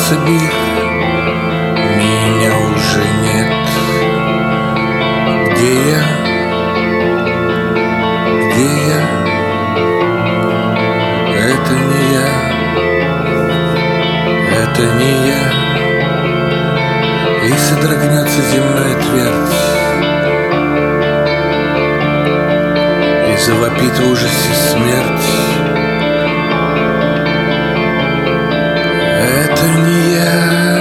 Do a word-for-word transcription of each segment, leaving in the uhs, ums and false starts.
Сибирь, меня уже нет. Где я? Где я? Это не я, это не я. И содрогнется земная твердь, и завопит в ужасе смерть. Это не я,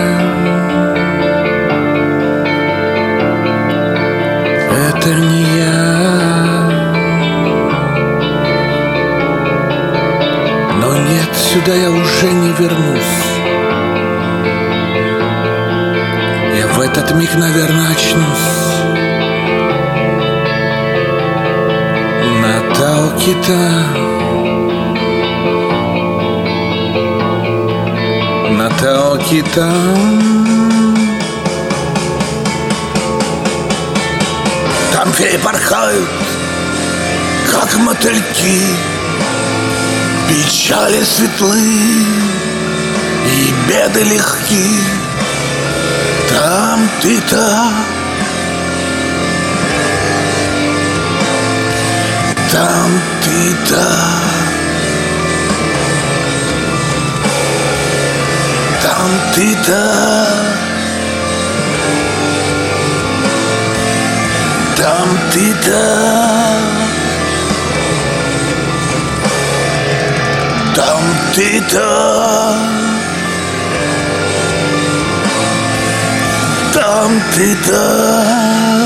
это не я. Но нет, сюда я уже не вернусь. Я в этот миг, наверное, очнусь на Талкита, на Талкита. Там феи порхают, как мотыльки, печали светлы и беды легки. Там ты-то, там ты-то, там ты-то, там ты-то, там ты-то, там ты-то.